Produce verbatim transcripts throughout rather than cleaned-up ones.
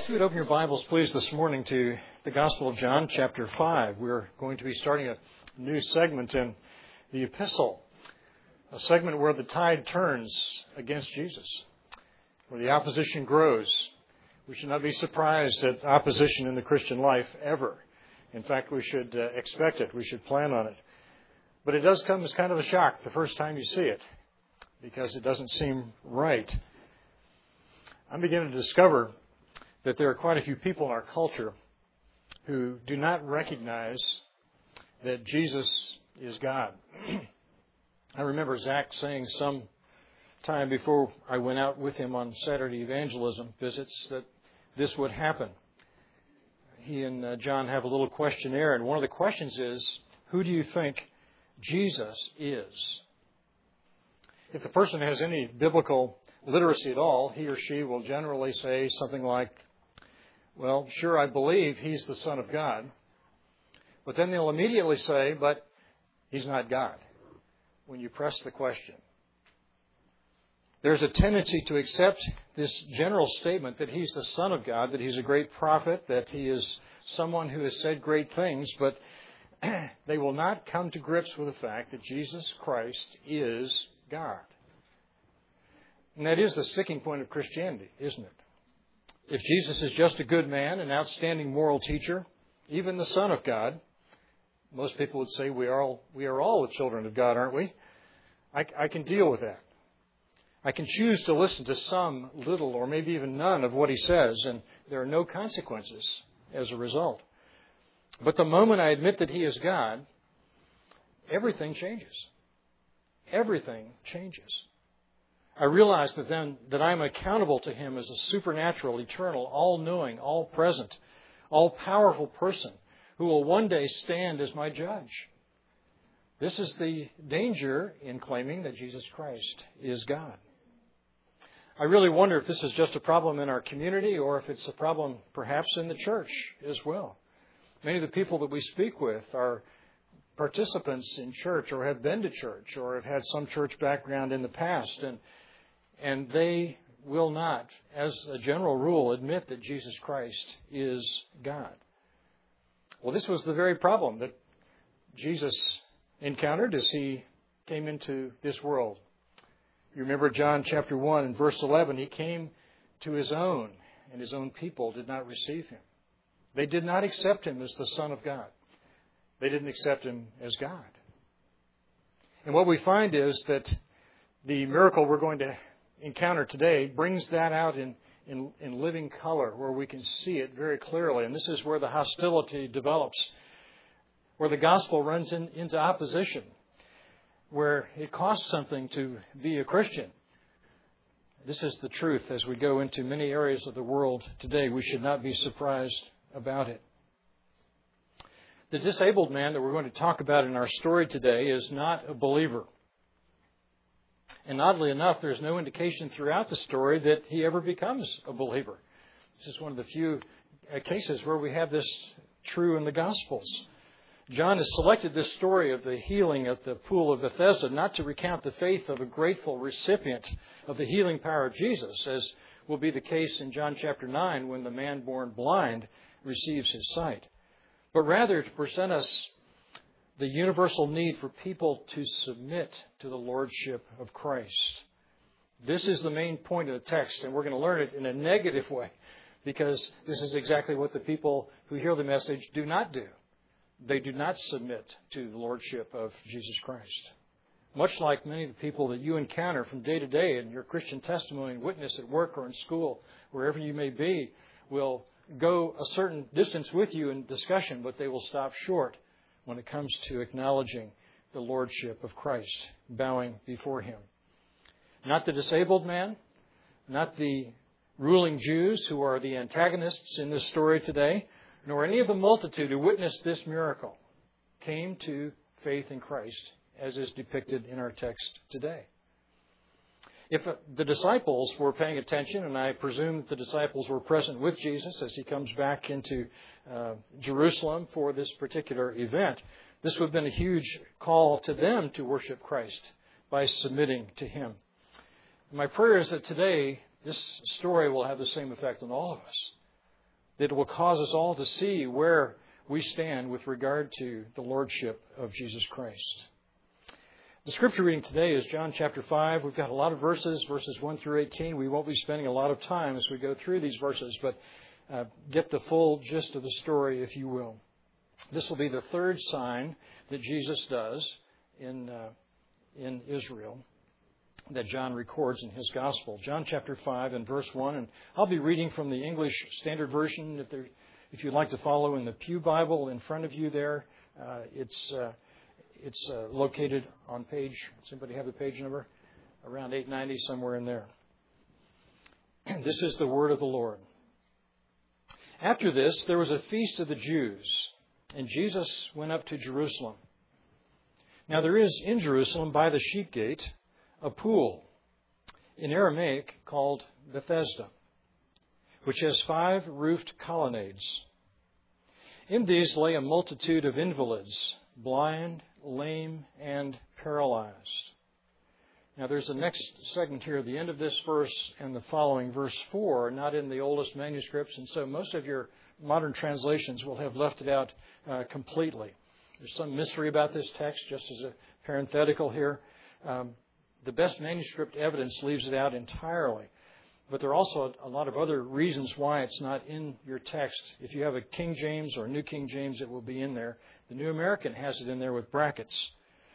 If you would open your Bibles, please, this morning to the Gospel of John, chapter five. We're going to be starting a new segment in the epistle, a segment where the tide turns against Jesus, where the opposition grows. We should not be surprised at opposition in the Christian life ever. In fact, we should uh, expect it. We should plan on it. But it does come as kind of a shock the first time you see it, because it doesn't seem right. I'm beginning to discover that there are quite a few people in our culture who do not recognize that Jesus is God. I remember Zach saying some time before I went out with him on Saturday evangelism visits that this would happen. He and uh, John have a little questionnaire, and one of the questions is, who do you think Jesus is? If the person has any biblical literacy at all, he or she will generally say something like, well, sure, I believe he's the Son of God. But then they'll immediately say, but he's not God, when you press the question. There's a tendency to accept this general statement that he's the Son of God, that he's a great prophet, that he is someone who has said great things, but they will not come to grips with the fact that Jesus Christ is God. And that is the sticking point of Christianity, isn't it? If Jesus is just a good man, an outstanding moral teacher, even the Son of God, most people would say we are all, we are all the children of God, aren't we? I, I can deal with that. I can choose to listen to some little or maybe even none of what he says, and there are no consequences as a result. But the moment I admit that he is God, everything changes. Everything changes. I realize that then that I'm accountable to him as a supernatural, eternal, all-knowing, all-present, all-powerful person who will one day stand as my judge. This is the danger in claiming that Jesus Christ is God. I really wonder if this is just a problem in our community or if it's a problem perhaps in the church as well. Many of the people that we speak with are participants in church or have been to church or have had some church background in the past, and And they will not, as a general rule, admit that Jesus Christ is God. Well, this was the very problem that Jesus encountered as he came into this world. You remember John chapter one and verse eleven, he came to his own, and his own people did not receive him. They did not accept him as the Son of God. They didn't accept him as God. And what we find is that the miracle we're going to encounter today brings that out in, in, in living color where we can see it very clearly. And this is where the hostility develops, where the gospel runs in, into opposition, where it costs something to be a Christian. This is the truth as we go into many areas of the world today. We should not be surprised about it. The disabled man that we're going to talk about in our story today is not a believer. And oddly enough, there's no indication throughout the story that he ever becomes a believer. This is one of the few cases where we have this true in the Gospels. John has selected this story of the healing at the pool of Bethesda not to recount the faith of a grateful recipient of the healing power of Jesus, as will be the case in John chapter nine when the man born blind receives his sight, but rather to present us the universal need for people to submit to the lordship of Christ. This is the main point of the text, and we're going to learn it in a negative way because this is exactly what the people who hear the message do not do. They do not submit to the lordship of Jesus Christ. Much like many of the people that you encounter from day to day in your Christian testimony and witness at work or in school, wherever you may be, will go a certain distance with you in discussion, but they will stop short when it comes to acknowledging the lordship of Christ, bowing before him. Not the disabled man, not the ruling Jews who are the antagonists in this story today, nor any of the multitude who witnessed this miracle came to faith in Christ, as is depicted in our text today. If the disciples were paying attention, and I presume the disciples were present with Jesus as he comes back into uh, Jerusalem for this particular event, this would have been a huge call to them to worship Christ by submitting to him. My prayer is that today this story will have the same effect on all of us. that will cause us all to see where we stand with regard to the Lordship of Jesus Christ. The scripture reading today is John chapter five. We've got a lot of verses, verses one through eighteen. We won't be spending a lot of time as we go through these verses, but uh, get the full gist of the story, if you will. This will be the third sign that Jesus does in uh, in Israel that John records in his gospel. John chapter five and verse one. And I'll be reading from the English Standard Version. If, there, if you'd like to follow in the Pew Bible in front of you there, uh, it's uh, it's uh, located on page, does anybody have the page number? Around eight ninety, somewhere in there. This is the word of the Lord. After this, there was a feast of the Jews, and Jesus went up to Jerusalem. Now there is in Jerusalem by the sheep gate a pool, in Aramaic called Bethesda, which has five roofed colonnades. In these lay a multitude of invalids, blind, lame, and paralyzed. Now there's the next segment here, the end of this verse and the following, verse four, not in the oldest manuscripts, and so most of your modern translations will have left it out uh, completely. There's some mystery about this text, just as a parenthetical here. Um, the best manuscript evidence leaves it out entirely. But there are also a lot of other reasons why it's not in your text. If you have a King James or a New King James, it will be in there. The New American has it in there with brackets.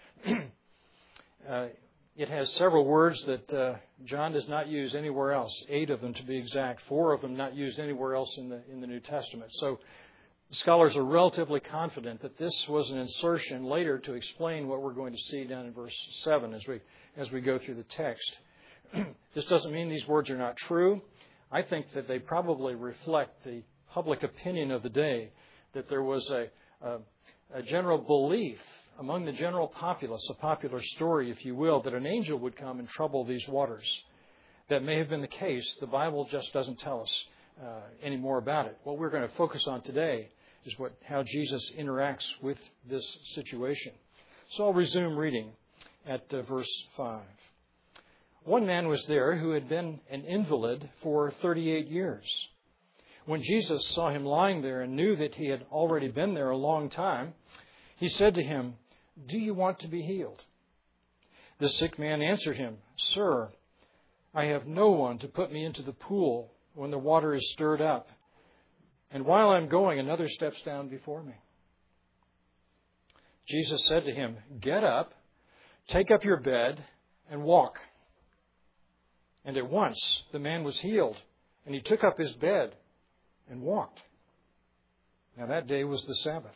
uh, it has several words that uh, John does not use anywhere else. Eight of them to be exact. Four of them not used anywhere else in the in the New Testament. So scholars are relatively confident that this was an insertion later to explain what we're going to see down in verse seven as we as we go through the text. This doesn't mean these words are not true. I think that they probably reflect the public opinion of the day, that there was a, a, a general belief among the general populace, a popular story, if you will, that an angel would come and trouble these waters. That may have been the case. The Bible just doesn't tell us uh, any more about it. What we're going to focus on today is what how Jesus interacts with this situation. So I'll resume reading at uh, verse five. One man was there who had been an invalid for thirty-eight years. When Jesus saw him lying there and knew that he had already been there a long time, he said to him, "Do you want to be healed?" The sick man answered him, "Sir, I have no one to put me into the pool when the water is stirred up. And while I'm going, another steps down before me." Jesus said to him, "Get up, take up your bed, and walk." And at once the man was healed, and he took up his bed and walked. Now that day was the Sabbath.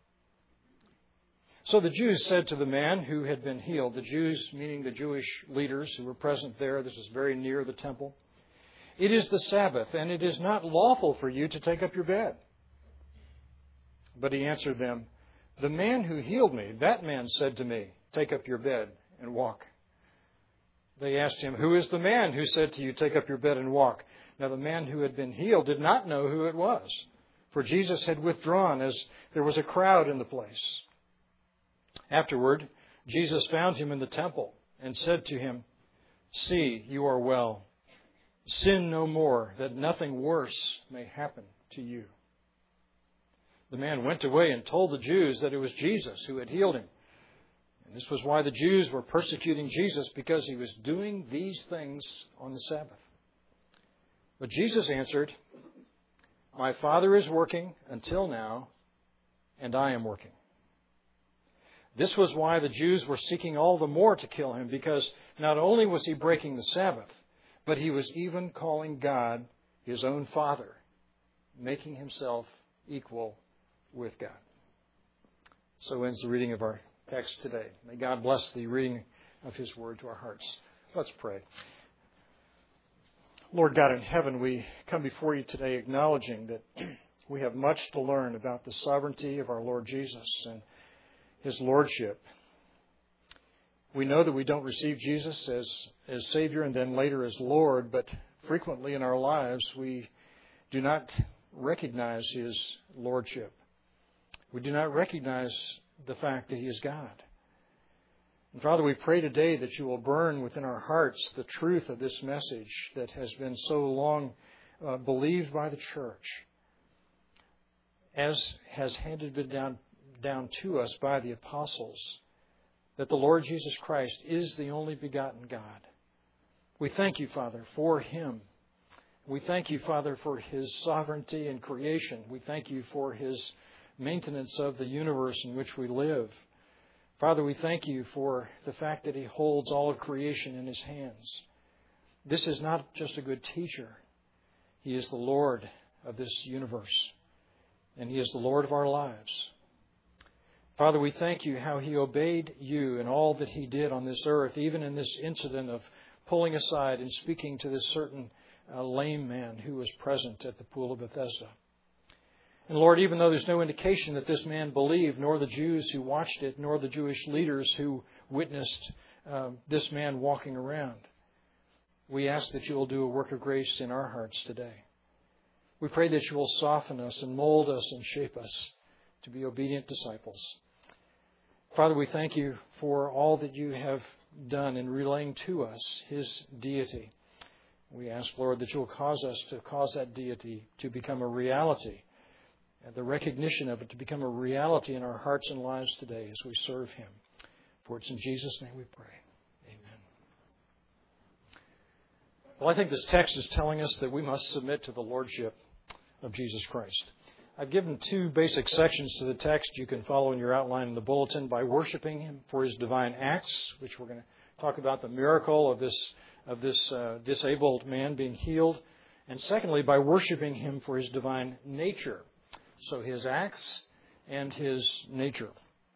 So the Jews said to the man who had been healed, the Jews meaning the Jewish leaders who were present there, this is very near the temple, "It is the Sabbath, and it is not lawful for you to take up your bed." But he answered them, "The man who healed me, that man said to me, 'Take up your bed and walk.'" They asked him, "Who is the man who said to you, 'Take up your bed and walk'?" Now the man who had been healed did not know who it was, for Jesus had withdrawn as there was a crowd in the place. Afterward, Jesus found him in the temple and said to him, "See, you are well. Sin no more, that nothing worse may happen to you." The man went away and told the Jews that it was Jesus who had healed him. And this was why the Jews were persecuting Jesus, because he was doing these things on the Sabbath. But Jesus answered, "My Father is working until now, and I am working." This was why the Jews were seeking all the more to kill him, because not only was he breaking the Sabbath, but he was even calling God his own Father, making himself equal with God. So ends the reading of our text today. May God bless the reading of his word to our hearts. Let's pray. Lord God in heaven, we come before you today acknowledging that we have much to learn about the sovereignty of our Lord Jesus and his lordship. We know that we don't receive Jesus as, as Savior and then later as Lord, but frequently in our lives we do not recognize his lordship. We do not recognize the fact that he is God. And Father, we pray today that you will burn within our hearts the truth of this message that has been so long uh, believed by the church. as has handed been down, down to us by the apostles, that the Lord Jesus Christ is the only begotten God. We thank you, Father, for Him. We thank you, Father, for His sovereignty in creation. We thank you for His maintenance of the universe in which we live. Father, we thank you for the fact that He holds all of creation in His hands. This is not just a good teacher. He is the Lord of this universe, and He is the Lord of our lives. Father, we thank you how He obeyed you in all that He did on this earth, even in this incident of pulling aside and speaking to this certain uh, lame man who was present at the pool of Bethesda. And Lord, even though there's no indication that this man believed, nor the Jews who watched it, nor the Jewish leaders who witnessed uh, this man walking around, we ask that you will do a work of grace in our hearts today. We pray that you will soften us and mold us and shape us to be obedient disciples. Father, we thank you for all that you have done in relaying to us His deity. We ask, Lord, that you will cause us to cause that deity to become a reality, and the recognition of it to become a reality in our hearts and lives today as we serve Him. For it's in Jesus' name we pray. Amen. Well, I think this text is telling us that we must submit to the Lordship of Jesus Christ. I've given two basic sections to the text you can follow in your outline in the bulletin: by worshiping Him for His divine acts, which we're going to talk about the miracle of this of this uh, disabled man being healed, and secondly, by worshiping Him for His divine nature, so His acts and His nature.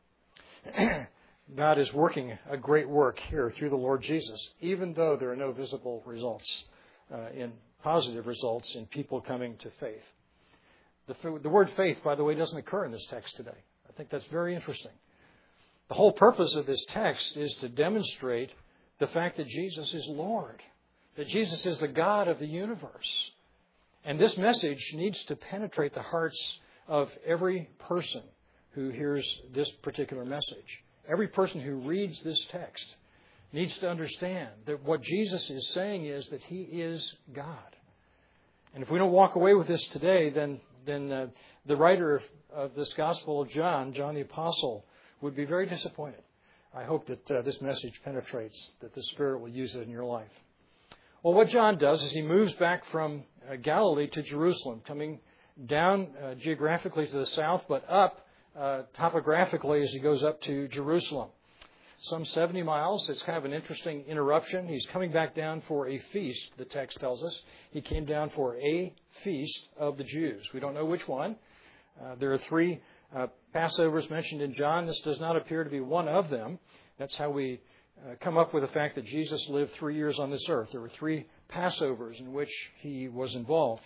God is working a great work here through the Lord Jesus, even though there are no visible results, uh, in positive results in people coming to faith. The, the word faith, by the way, doesn't occur in this text today. I think that's very interesting. The whole purpose of this text is to demonstrate the fact that Jesus is Lord, that Jesus is the God of the universe. And this message needs to penetrate the hearts of every person who hears this particular message. Every person who reads this text needs to understand that what Jesus is saying is that He is God. And if we don't walk away with this today, then then uh, the writer of, of this Gospel of John, John the Apostle, would be very disappointed. I hope that uh, this message penetrates, that the Spirit will use it in your life. Well, what John does is he moves back from uh, Galilee to Jerusalem, coming down uh, geographically to the south, but up uh, topographically as he goes up to Jerusalem. Some seventy miles. It's kind of an interesting interruption. He's coming back down for a feast, the text tells us. He came down for a feast of the Jews. We don't know which one. Uh, there are three uh, Passovers mentioned in John. This does not appear to be one of them. That's how we uh, come up with the fact that Jesus lived three years on this earth. There were three Passovers in which He was involved.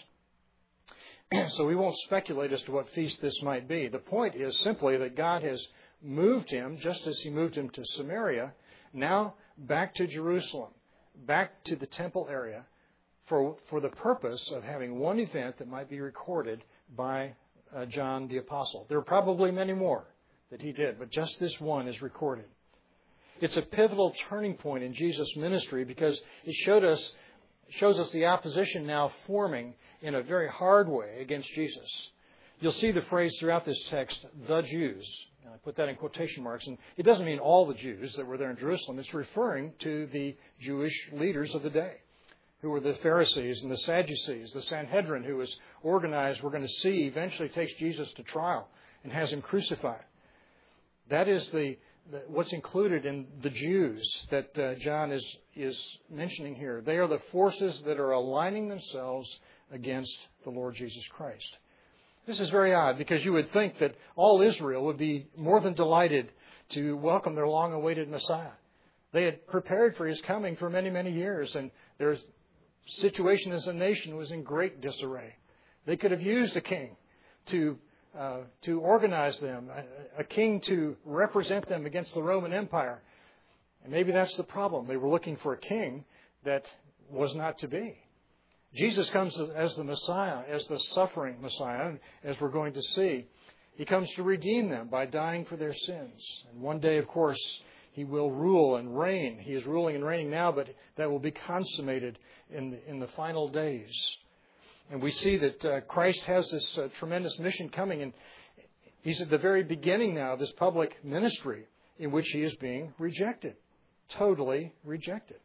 So we won't speculate as to what feast this might be. The point is simply that God has moved Him, just as He moved Him to Samaria, now back to Jerusalem, back to the temple area, for, for the purpose of having one event that might be recorded by uh, John the Apostle. There are probably many more that he did, but just this one is recorded. It's a pivotal turning point in Jesus' ministry because it showed us, shows us the opposition now forming in a very hard way against Jesus. You'll see the phrase throughout this text, the Jews. I put that in quotation marks, and it doesn't mean all the Jews that were there in Jerusalem. It's referring to the Jewish leaders of the day, who were the Pharisees and the Sadducees, the Sanhedrin, who was organized, we're going to see, eventually takes Jesus to trial and has Him crucified. That is the, the what's included in the Jews that uh, John is, is mentioning here. They are the forces that are aligning themselves against the Lord Jesus Christ. This is very odd because you would think that all Israel would be more than delighted to welcome their long-awaited Messiah. They had prepared for His coming for many, many years, and their situation as a nation was in great disarray. They could have used a king to uh, to organize them, a, a king to represent them against the Roman Empire. And maybe that's the problem. They were looking for a king that was not to be. Jesus comes as the Messiah, as the suffering Messiah, as we're going to see. He comes to redeem them by dying for their sins. And one day, of course, He will rule and reign. He is ruling and reigning now, but that will be consummated in the, in the final days. And we see that uh, Christ has this uh, tremendous mission coming, and he's at the very beginning now of this public ministry in which he is being rejected, totally rejected.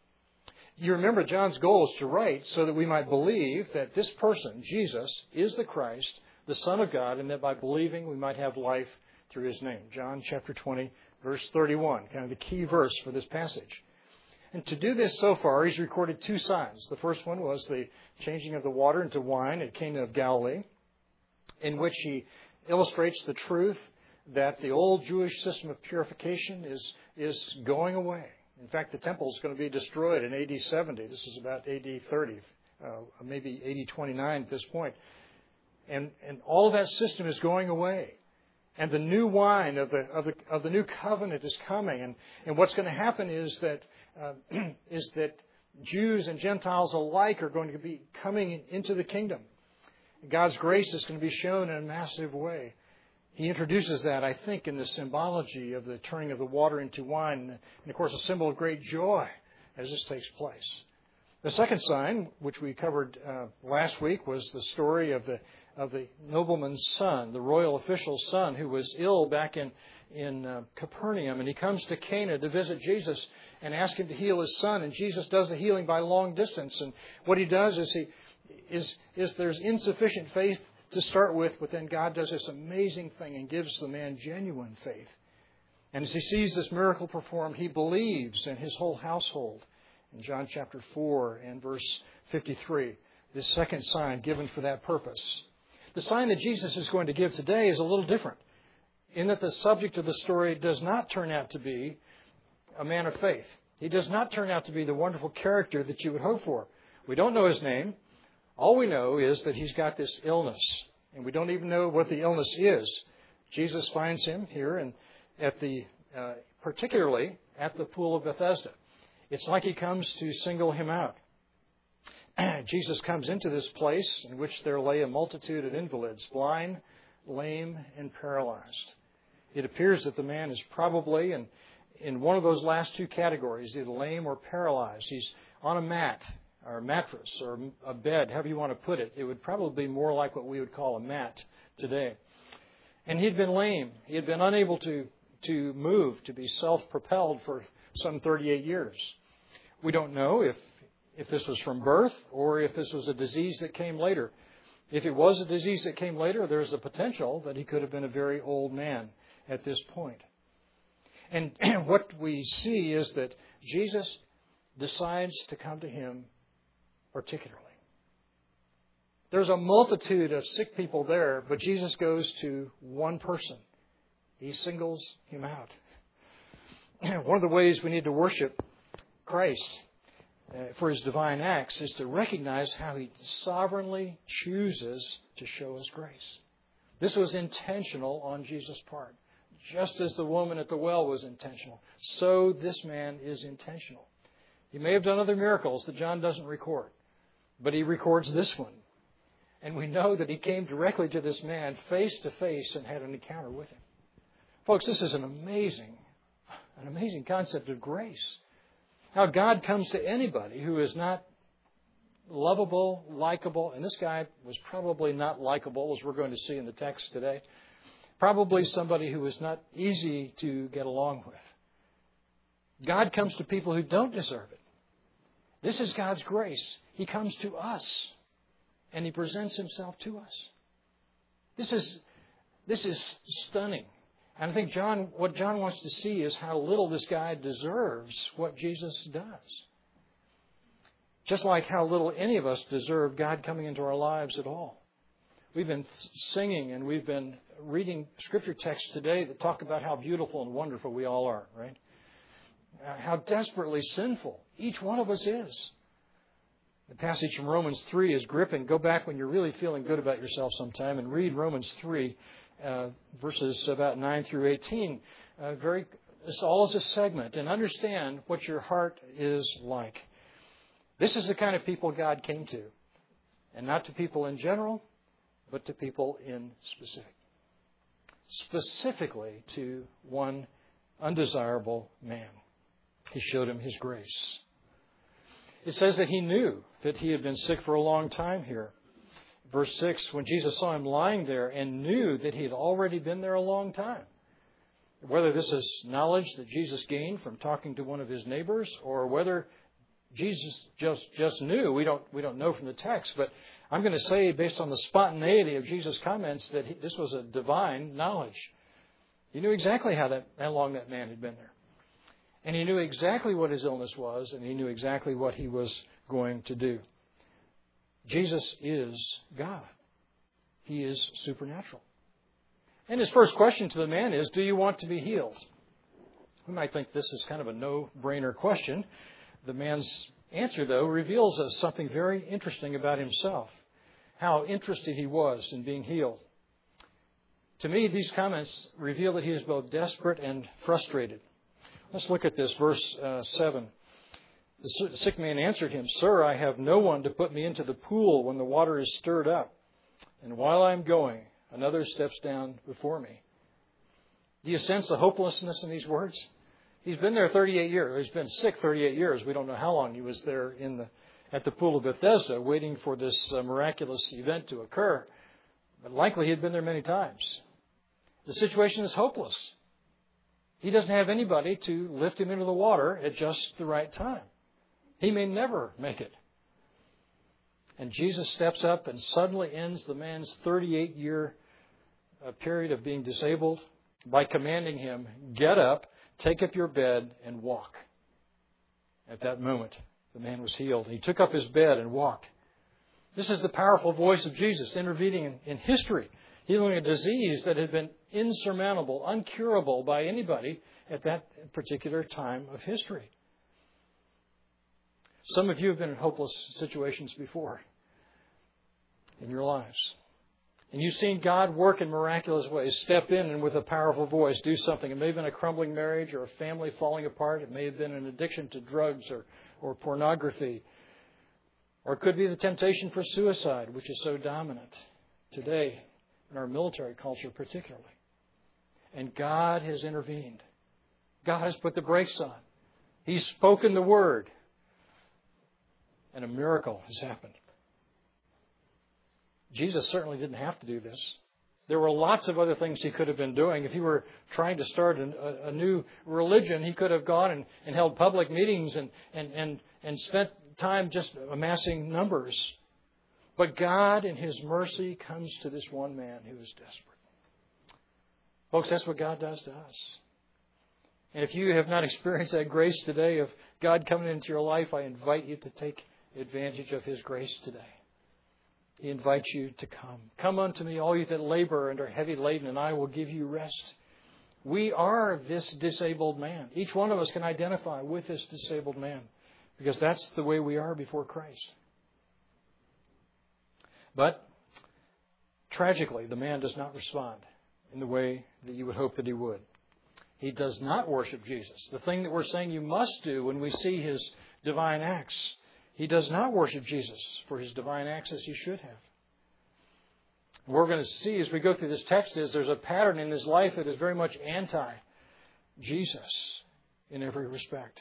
You remember John's goal is to write so that we might believe that this person, Jesus, is the Christ, the Son of God, and that by believing we might have life through his name. John chapter twenty, verse thirty-one, kind of the key verse for this passage. And to do this so far, he's recorded two signs. The first one was the changing of the water into wine at Cana of Galilee, in which he illustrates the truth that the old Jewish system of purification is, is going away. In fact, the temple is going to be destroyed in A D seventy. This is about A D thirty, uh, maybe A D twenty-nine at this point. And, and all of that system is going away. And the new wine of the of the of the new covenant is coming, and, and what's going to happen is that uh, is that Jews and Gentiles alike are going to be coming into the kingdom. God's grace is going to be shown in a massive way. He introduces that, I think, in the symbology of the turning of the water into wine, and of course, a symbol of great joy as this takes place. The second sign, which we covered uh, last week, was the story of the of the nobleman's son, the royal official's son, who was ill back in in uh, Capernaum, and he comes to Cana to visit Jesus and ask him to heal his son, and Jesus does the healing by long distance. And what he does is he is is there's insufficient faith to start with, but then God does this amazing thing and gives the man genuine faith. And as he sees this miracle performed, he believes, in his whole household. In John chapter four and verse fifty-three, this second sign given for that purpose. The sign that Jesus is going to give today is a little different, in that the subject of the story does not turn out to be a man of faith. He does not turn out to be the wonderful character that you would hope for. We don't know his name. All we know is that he's got this illness, and we don't even know what the illness is. Jesus finds him here, and at the uh, particularly at the pool of Bethesda. It's like he comes to single him out. Jesus comes into this place in which there lay a multitude of invalids, blind, lame, and paralyzed. It appears that the man is probably in, in one of those last two categories, either lame or paralyzed. He's on a mat or a mattress or a bed, however you want to put it. It would probably be more like what we would call a mat today. And he'd been lame. He had been unable to, to move, to be self-propelled for some thirty-eight years. We don't know if if this was from birth or if this was a disease that came later. If it was a disease that came later, there's a potential that he could have been a very old man at this point. And what we see is that Jesus decides to come to him particularly. There's a multitude of sick people there, but Jesus goes to one person. He singles him out. One of the ways we need to worship Christ uh, for his divine acts is to recognize how he sovereignly chooses to show us grace. This was intentional on Jesus' part. Just as the woman at the well was intentional, so this man is intentional. He may have done other miracles that John doesn't record, but he records this one. And we know that he came directly to this man face to face and had an encounter with him. Folks, this is an amazing, an amazing concept of grace. How God comes to anybody who is not lovable, likable, and this guy was probably not likable, as we're going to see in the text today. Probably somebody who was not easy to get along with. God comes to people who don't deserve it. This is God's grace. He comes to us, and he presents himself to us. This is this is stunning. And I think John, what John wants to see is how little this guy deserves what Jesus does. Just like how little any of us deserve God coming into our lives at all. We've been singing and we've been reading scripture texts today that talk about how beautiful and wonderful we all are, right? How desperately sinful each one of us is. The passage from Romans three is gripping. Go back when you're really feeling good about yourself sometime and read Romans three, uh, verses about nine through eighteen. Uh, very, this all is a segment, and understand what your heart is like. This is the kind of people God came to, and not to people in general, but to people in specific. Specifically to one undesirable man. He showed him his grace. It says that he knew that he had been sick for a long time here. Verse six, when Jesus saw him lying there and knew that he had already been there a long time. Whether this is knowledge that Jesus gained from talking to one of his neighbors, or whether Jesus just, just knew, we don't, we don't know from the text. But I'm going to say, based on the spontaneity of Jesus' comments, that he, this was a divine knowledge. He knew exactly how, that, how long that man had been there. And he knew exactly what his illness was, and he knew exactly what he was going to do. Jesus is God. He is supernatural. And his first question to the man is, do you want to be healed? We might think this is kind of a no-brainer question. The man's answer, though, reveals us something very interesting about himself, how interested he was in being healed. To me, these comments reveal that he is both desperate and frustrated. Let's look at this, verse uh, seven. The sick man answered him, Sir, I have no one to put me into the pool when the water is stirred up. And while I am going, another steps down before me. Do you sense the hopelessness in these words? He's been there thirty-eight years. He's been sick thirty-eight years. We don't know how long he was there in the at the pool of Bethesda waiting for this uh, miraculous event to occur. But likely he had been there many times. The situation is hopeless. He doesn't have anybody to lift him into the water at just the right time. He may never make it. And Jesus steps up and suddenly ends the man's thirty-eight-year period of being disabled by commanding him, get up, take up your bed, and walk. At that moment, the man was healed. He took up his bed and walked. This is the powerful voice of Jesus intervening in, in history, healing a disease that had been insurmountable, uncurable by anybody at that particular time of history. Some of you have been in hopeless situations before in your lives. And you've seen God work in miraculous ways, step in and with a powerful voice do something. It may have been a crumbling marriage or a family falling apart. It may have been an addiction to drugs or, or pornography. Or it could be the temptation for suicide, which is so dominant today in our military culture particularly. And God has intervened. God has put the brakes on. He's spoken the word. And a miracle has happened. Jesus certainly didn't have to do this. There were lots of other things he could have been doing. If he were trying to start a, a new religion, he could have gone and, and held public meetings and, and, and, and spent time just amassing numbers. But God, in His mercy, comes to this one man who is desperate. Folks, that's what God does to us. And if you have not experienced that grace today of God coming into your life, I invite you to take advantage of His grace today. He invites you to come. Come unto me, all you that labor and are heavy laden, and I will give you rest. We are this disabled man. Each one of us can identify with this disabled man because that's the way we are before Christ. But tragically, the man does not respond in the way that you would hope that he would. He does not worship Jesus. The thing that we're saying you must do when we see His divine acts. He does not worship Jesus for His divine acts as he should have. What we're going to see as we go through this text is there's a pattern in his life that is very much anti-Jesus in every respect.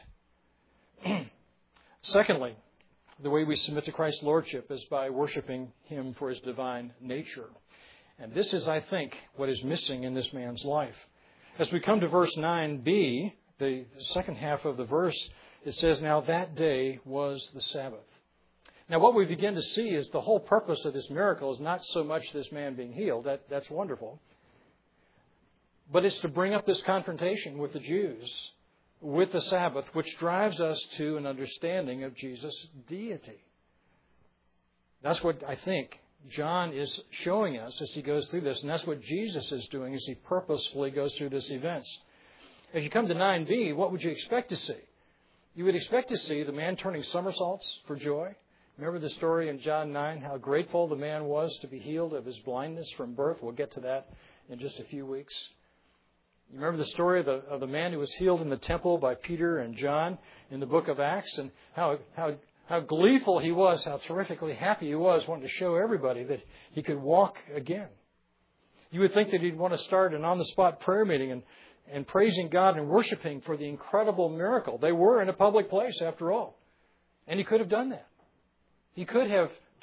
Secondly, the way we submit to Christ's Lordship is by worshiping Him for His divine nature. And this is, I think, what is missing in this man's life. As we come to verse nine b, the second half of the verse, it says, now that day was the Sabbath. Now what we begin to see is the whole purpose of this miracle is not so much this man being healed. That, that's wonderful. But it's to bring up this confrontation with the Jews, with the Sabbath, which drives us to an understanding of Jesus' deity. That's what I think John is showing us as he goes through this. And that's what Jesus is doing as he purposefully goes through this events. As you come to nine b, what would you expect to see? You would expect to see the man turning somersaults for joy. Remember the story in John nine, how grateful the man was to be healed of his blindness from birth. We'll get to that in just a few weeks. You remember the story of the, of the man who was healed in the temple by Peter and John in the book of Acts, and how, how, how gleeful he was, how terrifically happy he was, wanting to show everybody that he could walk again. You would think that he'd want to start an on-the-spot prayer meeting and and praising God and worshiping for the incredible miracle. They were in a public place, after all. And he could have done that. He could have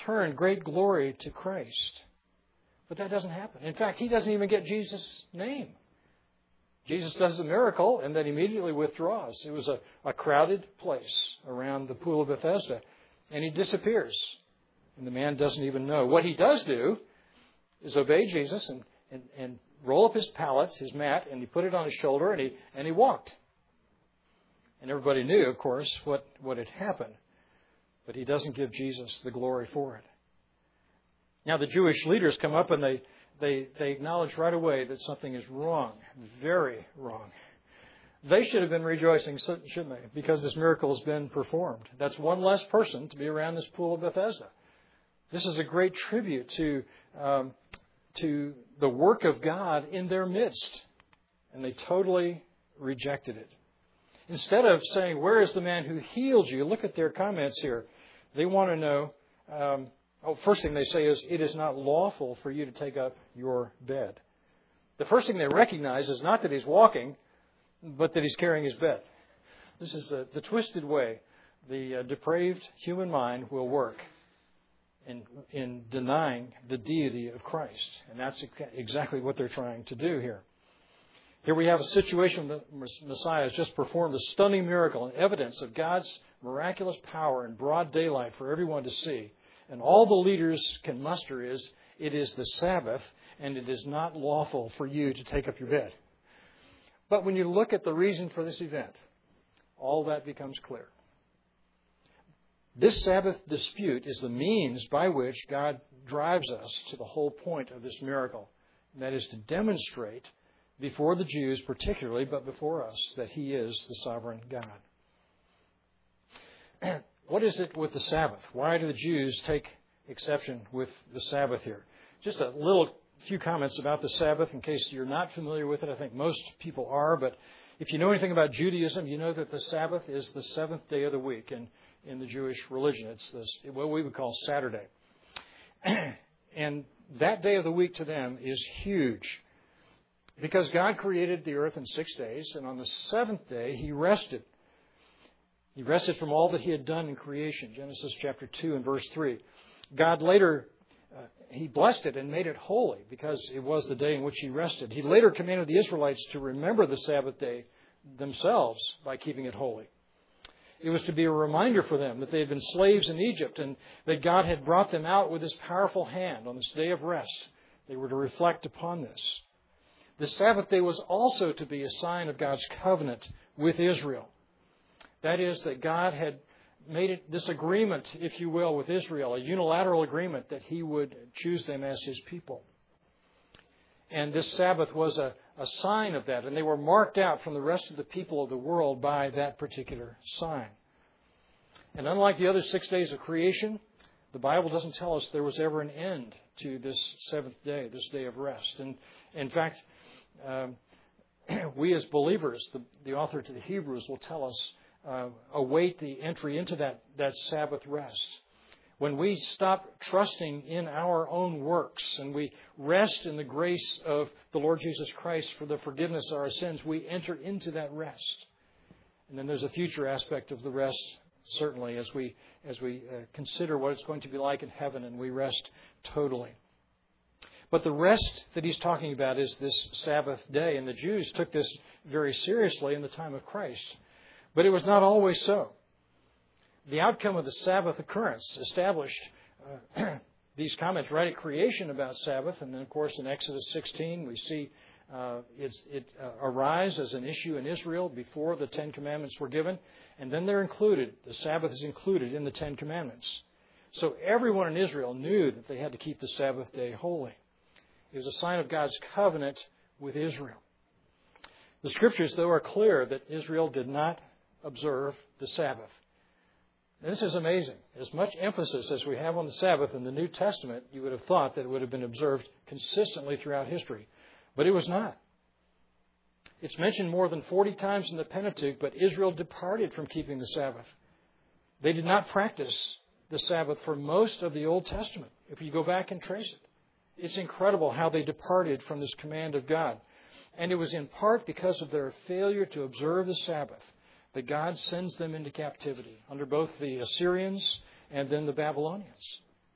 turn great glory to Christ. But that doesn't happen. In fact, he doesn't even get Jesus' name. Jesus does the miracle and then immediately withdraws. It was a, a crowded place around the pool of Bethesda. And he disappears. And the man doesn't even know. What he does do is obey Jesus and, and, and roll up his pallet, his mat, and he put it on his shoulder and he and he walked. And everybody knew, of course, what, what had happened. But he doesn't give Jesus the glory for it. Now the Jewish leaders come up and they, they, they acknowledge right away that something is wrong, very wrong. They should have been rejoicing, shouldn't they? Because this miracle has been performed. That's one less person to be around this pool of Bethesda. This is a great tribute to um, to the work of God in their midst. And they totally rejected it. Instead of saying, where is the man who healed you? Look at their comments here. They want to know, um, oh, first thing they say is, it is not lawful for you to take up your bed. The first thing they recognize is not that he's walking, but that he's carrying his bed. This is uh, the twisted way the uh, depraved human mind will work in, in denying the deity of Christ. And that's exactly what they're trying to do here. Here we have a situation where the Messiah has just performed a stunning miracle and evidence of God's miraculous power in broad daylight for everyone to see. And all the leaders can muster is, it is the Sabbath, and it is not lawful for you to take up your bed. But when you look at the reason for this event, all that becomes clear. This Sabbath dispute is the means by which God drives us to the whole point of this miracle. And that is to demonstrate before the Jews particularly, but before us, that He is the sovereign God. What is it with the Sabbath? Why do the Jews take exception with the Sabbath here? Just a little few comments about the Sabbath in case you're not familiar with it. I think most people are, but if you know anything about Judaism, you know that the Sabbath is the seventh day of the week in, in the Jewish religion. It's this, what we would call Saturday. And that day of the week to them is huge because God created the earth in six days, and on the seventh day He rested. He rested from all that He had done in creation, Genesis chapter two and verse three. God later, uh, He blessed it and made it holy because it was the day in which He rested. He later commanded the Israelites to remember the Sabbath day themselves by keeping it holy. It was to be a reminder for them that they had been slaves in Egypt and that God had brought them out with His powerful hand on this day of rest. They were to reflect upon this. The Sabbath day was also to be a sign of God's covenant with Israel. That is, that God had made it this agreement, if you will, with Israel, a unilateral agreement that He would choose them as His people. And this Sabbath was a, a sign of that, and they were marked out from the rest of the people of the world by that particular sign. And unlike the other six days of creation, the Bible doesn't tell us there was ever an end to this seventh day, this day of rest. And in fact, um, we as believers, the, the author to the Hebrews will tell us, uh, await the entry into that, that Sabbath rest. When we stop trusting in our own works and we rest in the grace of the Lord Jesus Christ for the forgiveness of our sins, we enter into that rest. And then there's a future aspect of the rest, certainly, as we as we uh, consider what it's going to be like in heaven, and we rest totally. But the rest that he's talking about is this Sabbath day, and the Jews took this very seriously in the time of Christ. But it was not always so. The outcome of the Sabbath occurrence established uh, these comments right at creation about Sabbath. And then, of course, in Exodus sixteen, we see uh, it's, it uh, arise as an issue in Israel before the Ten Commandments were given. And then they're included. The Sabbath is included in the Ten Commandments. So everyone in Israel knew that they had to keep the Sabbath day holy. It was a sign of God's covenant with Israel. The Scriptures, though, are clear that Israel did not observe the Sabbath. This is amazing. As much emphasis as we have on the Sabbath in the New Testament, you would have thought that it would have been observed consistently throughout history. But it was not. It's mentioned more than forty times in the Pentateuch, but Israel departed from keeping the Sabbath. They did not practice the Sabbath for most of the Old Testament, if you go back and trace it. It's incredible how they departed from this command of God. And it was in part because of their failure to observe the Sabbath that God sends them into captivity under both the Assyrians and then the Babylonians.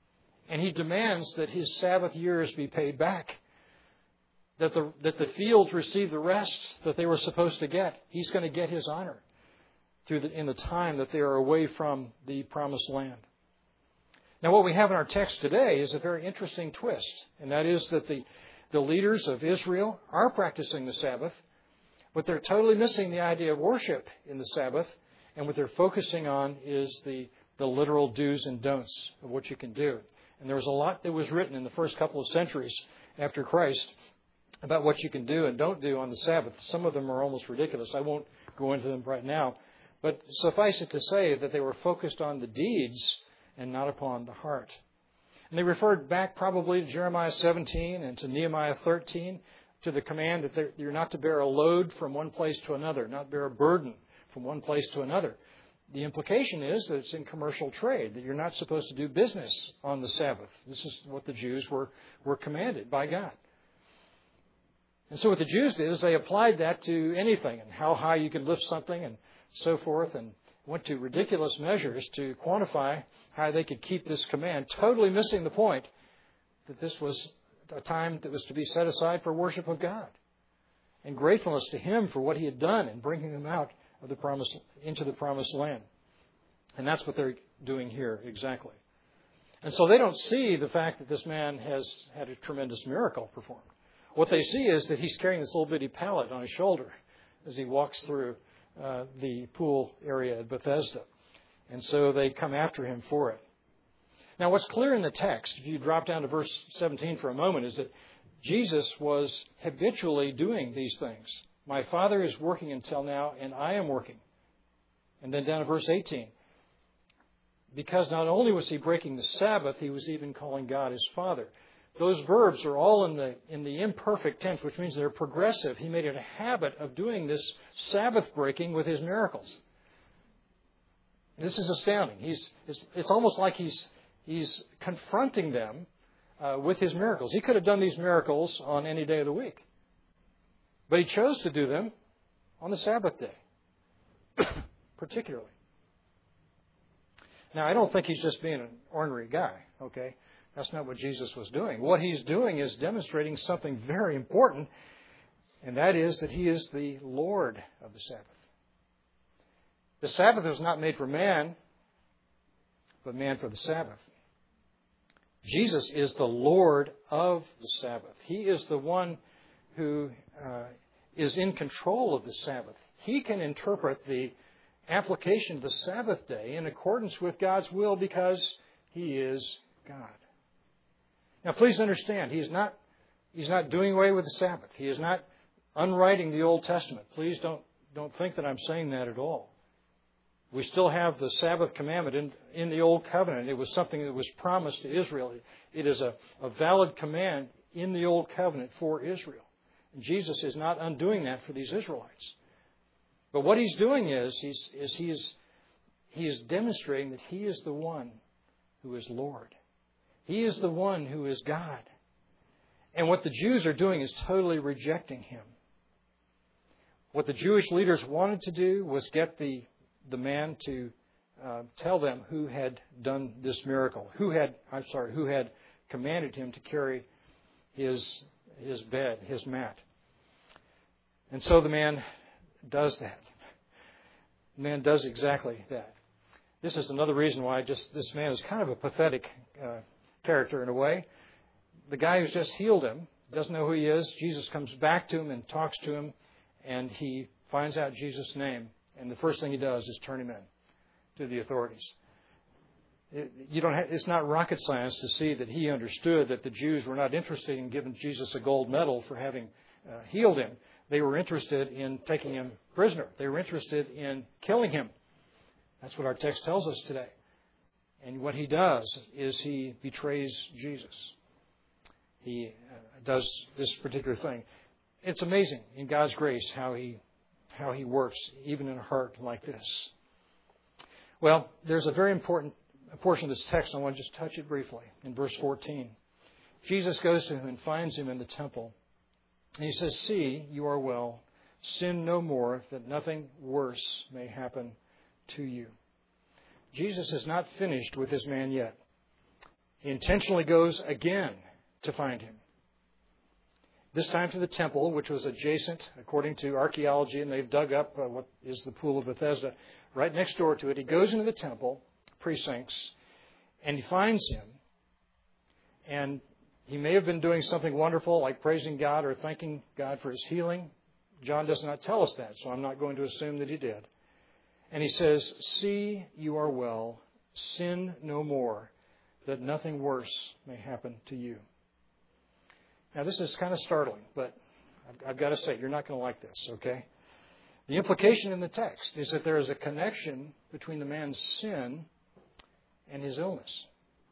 And he demands that his Sabbath years be paid back. That the, that the fields receive the rest that they were supposed to get. He's going to get his honor through the, in the time that they are away from the promised land. Now, what we have in our text today is a very interesting twist. And that is that the, the leaders of Israel are practicing the Sabbath, but they're totally missing the idea of worship in the Sabbath. And what they're focusing on is the, the literal do's and don'ts of what you can do. And there was a lot that was written in the first couple of centuries after Christ about what you can do and don't do on the Sabbath. Some of them are almost ridiculous. I won't go into them right now. But suffice it to say that they were focused on the deeds and not upon the heart. And they referred back probably to Jeremiah seventeen and to Nehemiah thirteen, to the command that you're not to bear a load from one place to another, not bear a burden from one place to another. The implication is that it's in commercial trade, that you're not supposed to do business on the Sabbath. This is what the Jews were, were commanded by God. And so what the Jews did is they applied that to anything and how high you could lift something and so forth, and went to ridiculous measures to quantify how they could keep this command, totally missing the point that this was a time that was to be set aside for worship of God and gratefulness to Him for what He had done in bringing them out of the promise into the promised land. And that's what they're doing here exactly. And so they don't see the fact that this man has had a tremendous miracle performed. What they see is that he's carrying this little bitty pallet on his shoulder as he walks through uh, the pool area at Bethesda. And so they come after him for it. Now, what's clear in the text, if you drop down to verse seventeen for a moment, is that Jesus was habitually doing these things. My Father is working until now, and I am working. And then down to verse eighteen. Because not only was he breaking the Sabbath, he was even calling God his Father. Those verbs are all in the in the imperfect tense, which means they're progressive. He made it a habit of doing this Sabbath breaking with his miracles. This is astounding. He's it's, it's almost like he's he's confronting them uh, with his miracles. He could have done these miracles on any day of the week, but he chose to do them on the Sabbath day, particularly. Now, I don't think he's just being an ornery guy, okay? That's not what Jesus was doing. What he's doing is demonstrating something very important, and that is that he is the Lord of the Sabbath. The Sabbath was not made for man, but man for the Sabbath. Jesus is the Lord of the Sabbath. He is the one who uh, is in control of the Sabbath. He can interpret the application of the Sabbath day in accordance with God's will because He is God. Now, please understand, He's not He's not doing away with the Sabbath. He is not unwriting the Old Testament. Please don't don't think that I'm saying that at all. We still have the Sabbath commandment in, in the Old Covenant. It was something that was promised to Israel. It is a, a valid command in the Old Covenant for Israel. And Jesus is not undoing that for these Israelites. But what He's doing is, he's, is he's, he is demonstrating that He is the one who is Lord. He is the one who is God. And what the Jews are doing is totally rejecting Him. What the Jewish leaders wanted to do was get the, the man to uh, tell them who had done this miracle, who had, I'm sorry, who had commanded him to carry his, his bed, his mat. And so the man does that. The man does exactly that. This is another reason why just this man is kind of a pathetic uh, character in a way. The guy who's just healed him doesn't know who he is. Jesus comes back to him and talks to him, and he finds out Jesus' name. And the first thing he does is turn him in to the authorities. It, you don't have, it's not rocket science to see that he understood that the Jews were not interested in giving Jesus a gold medal for having uh, healed him. They were interested in taking him prisoner. They were interested in killing him. That's what our text tells us today. And what he does is he betrays Jesus. He uh, does this particular thing. It's amazing in God's grace how he how he works, even in a heart like this. Well, there's a very important portion of this text. I want to just touch it briefly. In verse fourteen, Jesus goes to him and finds him in the temple. And he says, "See, you are well. Sin no more, that nothing worse may happen to you." Jesus is not finished with this man yet. He intentionally goes again to find him. This time to the temple, which was adjacent, according to archaeology, and they've dug up uh, what is the Pool of Bethesda, right next door to it. He goes into the temple precincts, and he finds him. And he may have been doing something wonderful, like praising God or thanking God for his healing. John does not tell us that, so I'm not going to assume that he did. And he says, "See, you are well. Sin no more, that nothing worse may happen to you." Now, this is kind of startling, but I've, I've got to say, you're not going to like this, okay? The implication in the text is that there is a connection between the man's sin and his illness.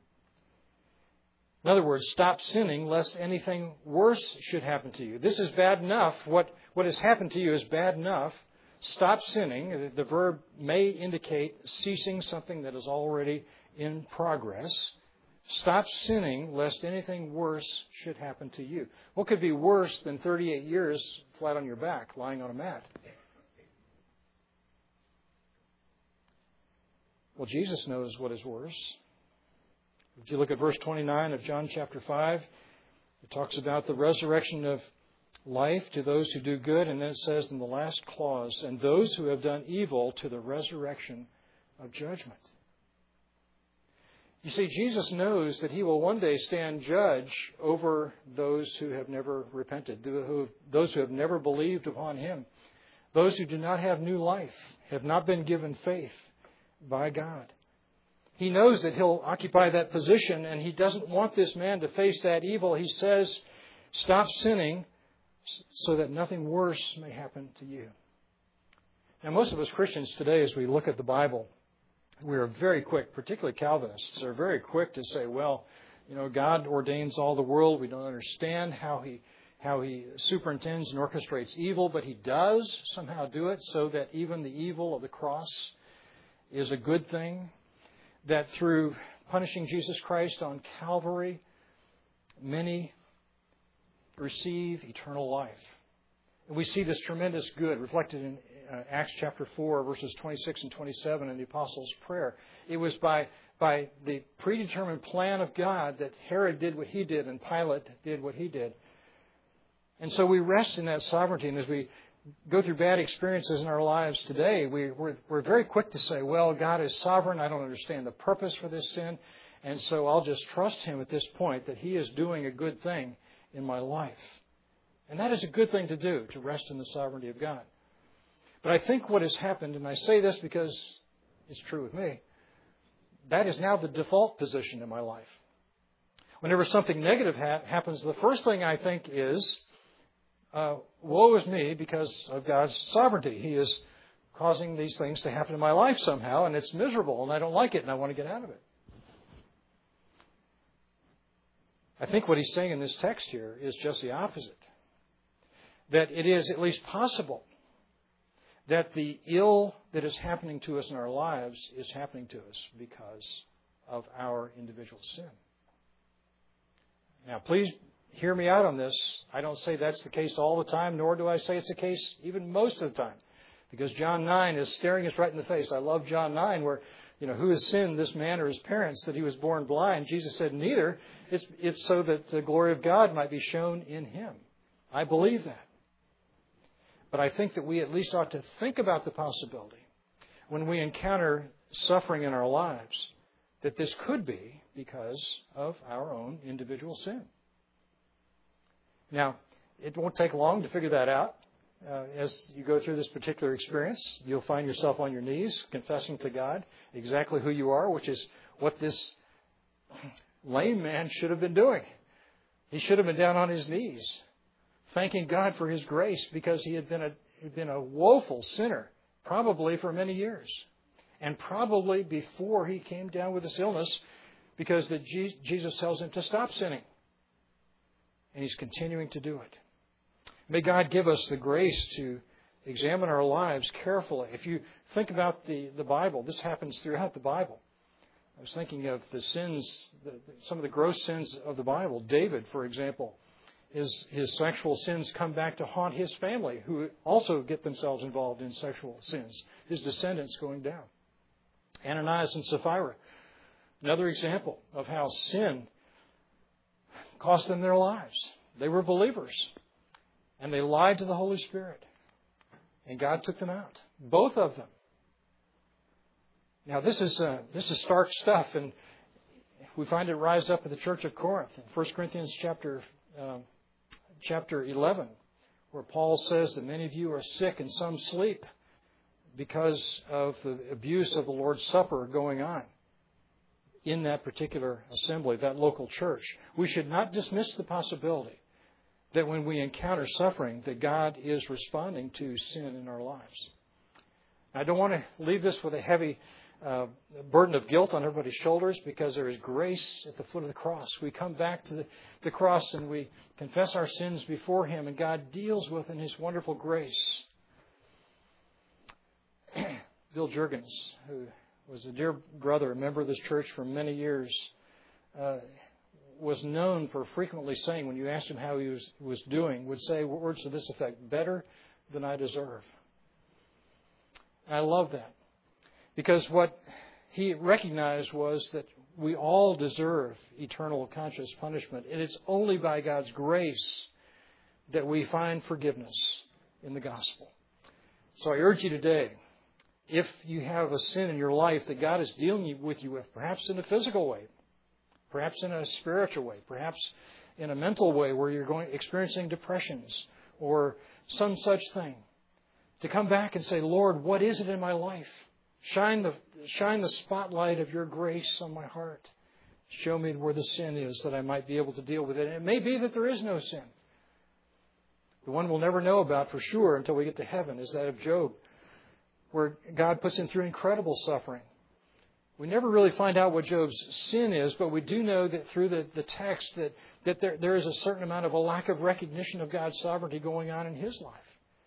In other words, stop sinning lest anything worse should happen to you. This is bad enough. What, what has happened to you is bad enough. Stop sinning. The verb may indicate ceasing something that is already in progress. Stop sinning lest anything worse should happen to you. What could be worse than thirty-eight years flat on your back, lying on a mat? Well, Jesus knows what is worse. If you look at verse twenty-nine of John chapter five, it talks about the resurrection of life to those who do good, and then it says in the last clause, and those who have done evil to the resurrection of judgment. You see, Jesus knows that he will one day stand judge over those who have never repented, those who have never believed upon him, those who do not have new life, have not been given faith by God. He knows that he'll occupy that position, and he doesn't want this man to face that evil. He says, stop sinning so that nothing worse may happen to you. Now, most of us Christians today, as we look at the Bible, we are very quick, particularly Calvinists, are very quick to say, well, you know, God ordains all the world. We don't understand how he how he superintends and orchestrates evil, but he does somehow do it so that even the evil of the cross is a good thing. That through punishing Jesus Christ on Calvary, many receive eternal life. And we see this tremendous good reflected in uh, Acts chapter four, verses twenty-six and twenty-seven in the Apostles' Prayer. It was by, by the predetermined plan of God that Herod did what he did and Pilate did what he did. And so we rest in that sovereignty. And as we go through bad experiences in our lives today, we, we're, we're very quick to say, well, God is sovereign. I don't understand the purpose for this sin. And so I'll just trust him at this point that he is doing a good thing in my life. And that is a good thing to do, to rest in the sovereignty of God. But I think what has happened, and I say this because it's true with me, that is now the default position in my life. Whenever something negative ha- happens, the first thing I think is, Uh, woe is me because of God's sovereignty. He is causing these things to happen in my life somehow, and it's miserable, and I don't like it, and I want to get out of it. I think what he's saying in this text here is just the opposite. That it is at least possible that the ill that is happening to us in our lives is happening to us because of our individual sin. Now, please hear me out on this. I don't say that's the case all the time, nor do I say it's the case even most of the time. Because John nine is staring us right in the face. I love John nine where, you know, who has sinned, this man or his parents, that he was born blind? Jesus said, neither. It's, it's so that the glory of God might be shown in him. I believe that. But I think that we at least ought to think about the possibility when we encounter suffering in our lives that this could be because of our own individual sin. Now, it won't take long to figure that out. Uh, as you go through this particular experience, you'll find yourself on your knees confessing to God exactly who you are, which is what this lame man should have been doing. He should have been down on his knees, thanking God for his grace because he had been a, he'd been a woeful sinner, probably for many years. And probably before he came down with this illness, because the Je- Jesus tells him to stop sinning. And he's continuing to do it. May God give us the grace to examine our lives carefully. If you think about the, the Bible, this happens throughout the Bible. I was thinking of the sins, the, some of the gross sins of the Bible. David, for example, his, his sexual sins come back to haunt his family, who also get themselves involved in sexual sins. His descendants going down. Ananias and Sapphira. Another example of how sin cost them their lives. They were believers, and they lied to the Holy Spirit, and God took them out. Both of them. Now, this is uh, this is stark stuff, and we find it rise up in the church of Corinth in First Corinthians chapter uh, chapter eleven, where Paul says that many of you are sick and some sleep because of the abuse of the Lord's Supper going on in that particular assembly, that local church. We should not dismiss the possibility that when we encounter suffering, that God is responding to sin in our lives. I don't want to leave this with a heavy uh, burden of guilt on everybody's shoulders, because there is grace at the foot of the cross. We come back to the, the cross and we confess our sins before Him, and God deals with in His wonderful grace. Bill Jurgens, who was a dear brother, a member of this church for many years, uh, was known for frequently saying, when you asked him how he was, was doing, would say words to this effect: better than I deserve. And I love that, because what he recognized was that we all deserve eternal conscious punishment, and it's only by God's grace that we find forgiveness in the gospel. So I urge you today, if you have a sin in your life that God is dealing with you with, perhaps in a physical way, perhaps in a spiritual way, perhaps in a mental way where you're going experiencing depressions or some such thing, to come back and say, Lord, what is it in my life? Shine the shine the spotlight of your grace on my heart. Show me where the sin is, that I might be able to deal with it. And it may be that there is no sin. The one we'll never know about for sure until we get to heaven is that of Job, where God puts him through incredible suffering. We never really find out what Job's sin is, but we do know that through the, the text that, that there, there is a certain amount of a lack of recognition of God's sovereignty going on in his life.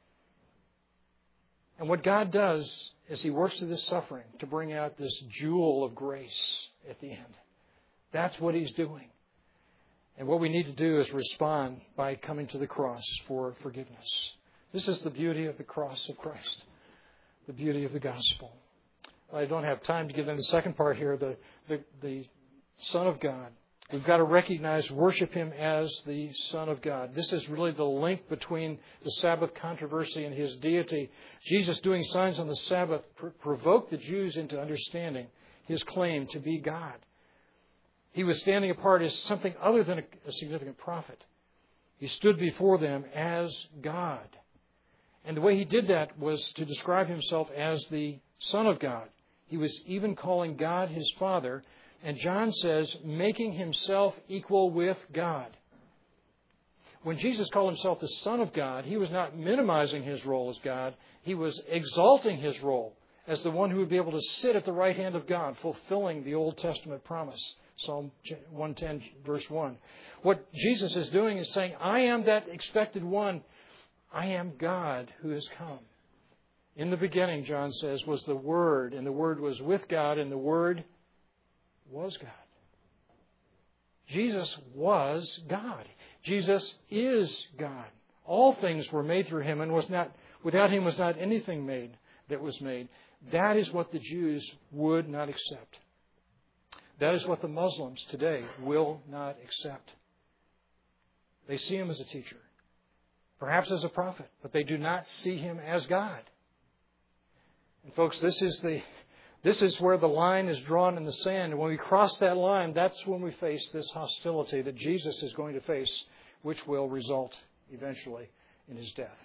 And what God does is He works through this suffering to bring out this jewel of grace at the end. That's what He's doing. And what we need to do is respond by coming to the cross for forgiveness. This is the beauty of the cross of Christ, the beauty of the gospel. I don't have time to get into the second part here, the, the, the Son of God. We've got to recognize, worship Him as the Son of God. This is really the link between the Sabbath controversy and His deity. Jesus doing signs on the Sabbath pr- provoked the Jews into understanding His claim to be God. He was standing apart as something other than a, a significant prophet. He stood before them as God. And the way He did that was to describe Himself as the Son of God. He was even calling God His Father. And John says, making Himself equal with God. When Jesus called Himself the Son of God, He was not minimizing His role as God. He was exalting His role as the one who would be able to sit at the right hand of God, fulfilling the Old Testament promise. Psalm one ten, verse one. What Jesus is doing is saying, I am that expected one. I am God who has come. In the beginning, John says, was the Word, and the Word was with God, and the Word was God. Jesus was God. Jesus is God. All things were made through Him, and was not without Him was not anything made that was made. That is what the Jews would not accept. That is what the Muslims today will not accept. They see Him as a teacher, perhaps as a prophet, but they do not see Him as God. And folks, this is the This is where the line is drawn in the sand. And when we cross that line, that's when we face this hostility that Jesus is going to face, which will result eventually in His death.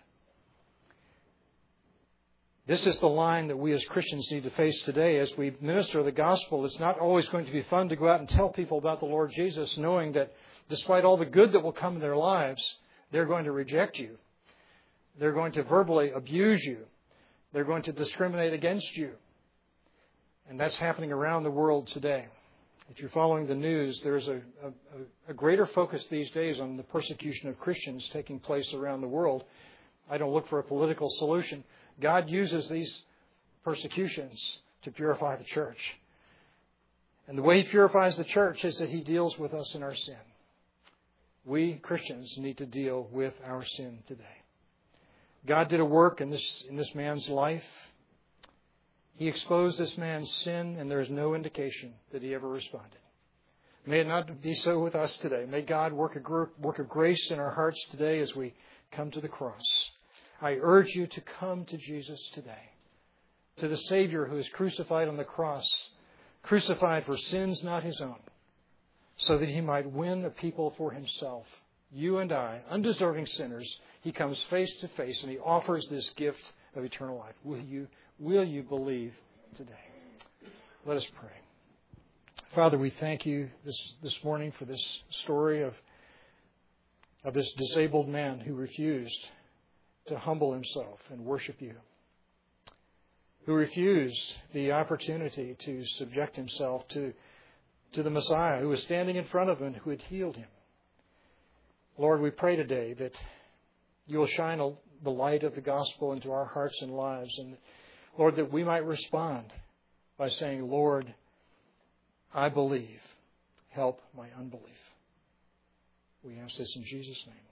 This is the line that we as Christians need to face today as we minister the gospel. It's not always going to be fun to go out and tell people about the Lord Jesus, knowing that despite all the good that will come in their lives, they're going to reject you. They're going to verbally abuse you. They're going to discriminate against you. And that's happening around the world today. If you're following the news, there's a, a, a greater focus these days on the persecution of Christians taking place around the world. I don't look for a political solution. God uses these persecutions to purify the church. And the way He purifies the church is that He deals with us in our sin. We, Christians, need to deal with our sin today. God did a work in this, in this man's life. He exposed this man's sin, and there is no indication that he ever responded. May it not be so with us today. May God work a gr- work of grace in our hearts today as we come to the cross. I urge you to come to Jesus today, to the Savior who is crucified on the cross, crucified for sins not his own, so that he might win a people for himself. You and I, undeserving sinners, he comes face to face and he offers this gift of eternal life. Will you, will you believe today? Let us pray. Father, we thank you this, this morning for this story of, of this disabled man who refused to humble himself and worship you, who refused the opportunity to subject himself to, to the Messiah who was standing in front of him and who had healed him. Lord, we pray today that you will shine a, the light of the gospel into our hearts and lives, and Lord, that we might respond by saying, Lord, I believe. Help my unbelief. We ask this in Jesus' name.